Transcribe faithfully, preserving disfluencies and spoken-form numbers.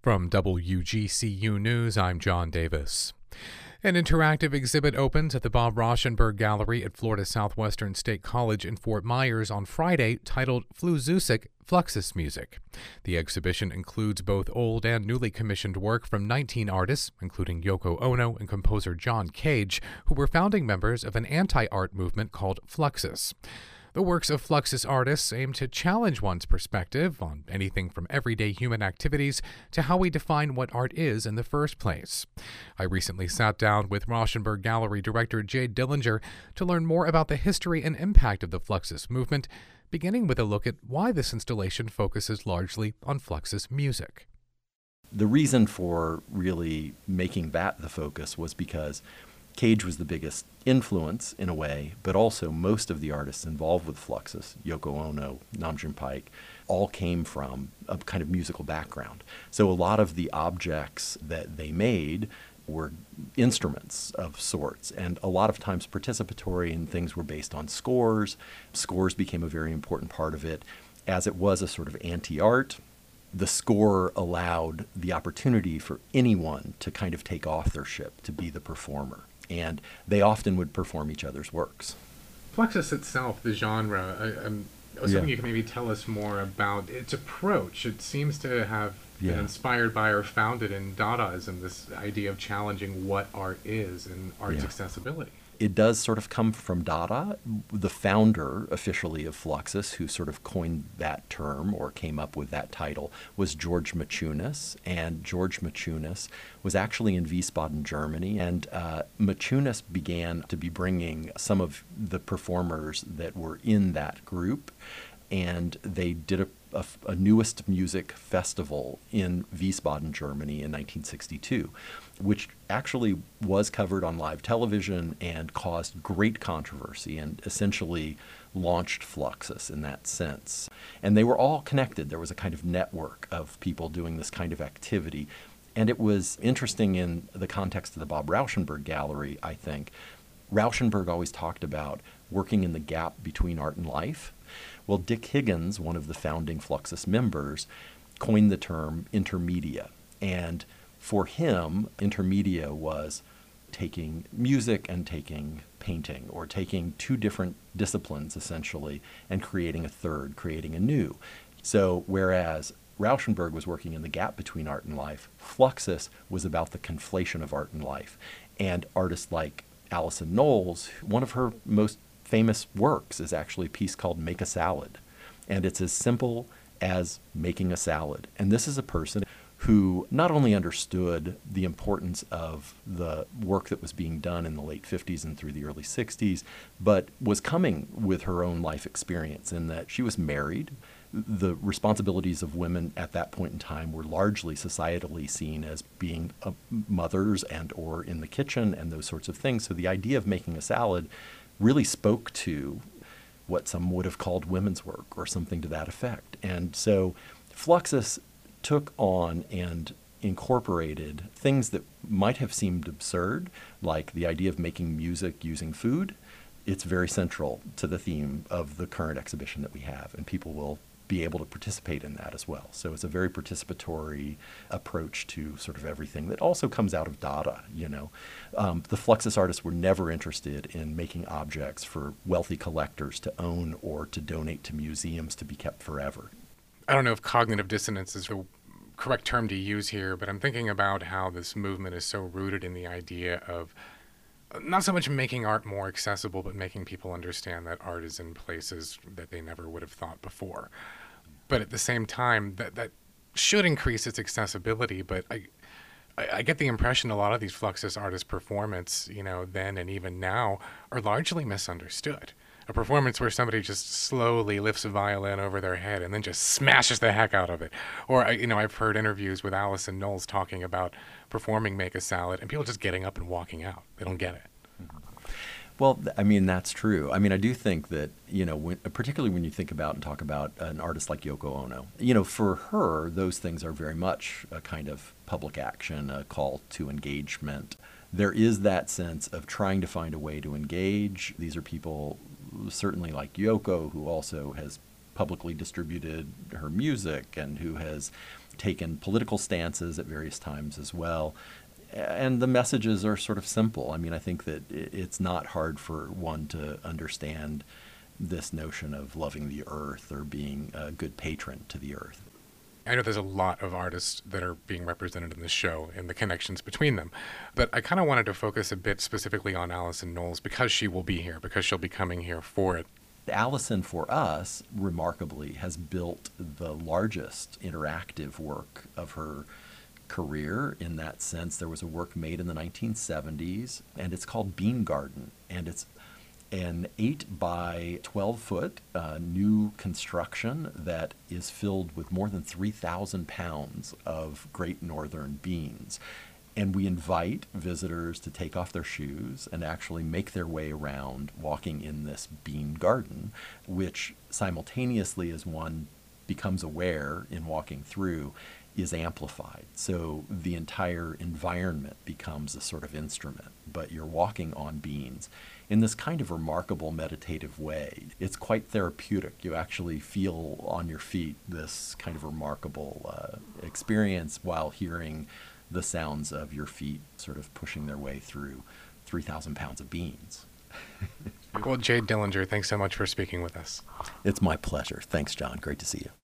From W G C U News, I'm John Davis. An interactive exhibit opens at the Bob Rauschenberg Gallery at Florida Southwestern State College in Fort Myers on Friday, titled Fluzusik, Fluxus Music. The exhibition includes both old and newly commissioned work from nineteen artists, including Yoko Ono and composer John Cage, who were founding members of an anti-art movement called Fluxus. The works of Fluxus artists aim to challenge one's perspective on anything from everyday human activities to how we define what art is in the first place. I recently sat down with Rauschenberg Gallery director Jade Dillinger to learn more about the history and impact of the Fluxus movement, beginning with a look at why this installation focuses largely on Fluxus music. The reason for really making that the focus was because Cage was the biggest influence in a way, but also most of the artists involved with Fluxus, Yoko Ono, Nam June Paik, all came from a kind of musical background. So a lot of the objects that they made were instruments of sorts, and a lot of times participatory, and things were based on scores. Scores became a very important part of it. As it was a sort of anti-art, the score allowed the opportunity for anyone to kind of take authorship, to be the performer. And they often would perform each other's works. Fluxus itself, the genre, I, I'm, I was Yeah. hoping you could maybe tell us more about its approach. It seems to have Yeah. been inspired by or founded in Dadaism, this idea of challenging what art is and art's Yeah. accessibility. It does sort of come from Dada. The founder, officially, of Fluxus, who sort of coined that term or came up with that title, was George Maciunas. And George Maciunas was actually in Wiesbaden, Germany. And uh, Maciunas began to be bringing some of the performers that were in that group, and they did a, a, a newest music festival in Wiesbaden, Germany in nineteen sixty-two, which actually was covered on live television and caused great controversy and essentially launched Fluxus in that sense. And they were all connected. There was a kind of network of people doing this kind of activity. And it was interesting in the context of the Bob Rauschenberg Gallery, I think. Rauschenberg always talked about working in the gap between art and life. Well, Dick Higgins, one of the founding Fluxus members, coined the term intermedia. And for him, intermedia was taking music and taking painting, or taking two different disciplines, essentially, and creating a third, creating a new. So whereas Rauschenberg was working in the gap between art and life, Fluxus was about the conflation of art and life. And artists like Alison Knowles, one of her most famous works is actually a piece called Make a Salad. And it's as simple as making a salad. And this is a person who not only understood the importance of the work that was being done in the late fifties and through the early sixties, but was coming with her own life experience in that she was married. The responsibilities of women at that point in time were largely societally seen as being uh, mothers and or in the kitchen and those sorts of things. So the idea of making a salad really spoke to what some would have called women's work or something to that effect. And so Fluxus took on and incorporated things that might have seemed absurd, like the idea of making music using food. It's very central to the theme of the current exhibition that we have, and people will be able to participate in that as well. So it's a very participatory approach to sort of everything that also comes out of Dada, you know. Um, the Fluxus artists were never interested in making objects for wealthy collectors to own or to donate to museums to be kept forever. I don't know if cognitive dissonance is the correct term to use here, but I'm thinking about how this movement is so rooted in the idea of not so much making art more accessible, but making people understand that art is in places that they never would have thought before. But at the same time, that that should increase its accessibility. But I, I, I get the impression a lot of these Fluxus artists' performance, you know, then and even now, are largely misunderstood. A performance where somebody just slowly lifts a violin over their head and then just smashes the heck out of it. Or, you know, I've heard interviews with Alison Knowles talking about performing Make a Salad and people just getting up and walking out. They don't get it. Well, I mean, that's true. I mean, I do think that, you know, when, particularly when you think about and talk about an artist like Yoko Ono, you know, for her, those things are very much a kind of public action, a call to engagement. There is that sense of trying to find a way to engage. These are people certainly like Yoko, who also has publicly distributed her music and who has taken political stances at various times as well. And the messages are sort of simple. I mean, I think that it's not hard for one to understand this notion of loving the earth or being a good patron to the earth. I know there's a lot of artists that are being represented in this show and the connections between them, but I kind of wanted to focus a bit specifically on Allison Knowles because she will be here, because she'll be coming here for it. Allison, for us, remarkably, has built the largest interactive work of her career. In that sense, there was a work made in the nineteen seventies, and it's called Bean Garden, and it's an eight by twelve foot uh, new construction that is filled with more than three thousand pounds of Great Northern beans. And we invite visitors to take off their shoes and actually make their way around walking in this bean garden, which simultaneously, as one becomes aware in walking through, is amplified. So the entire environment becomes a sort of instrument, but you're walking on beans in this kind of remarkable meditative way. It's quite therapeutic. You actually feel on your feet this kind of remarkable uh, experience while hearing the sounds of your feet sort of pushing their way through three thousand pounds of beans. Well, Jade Dillinger, thanks so much for speaking with us. It's my pleasure. Thanks, John. Great to see you.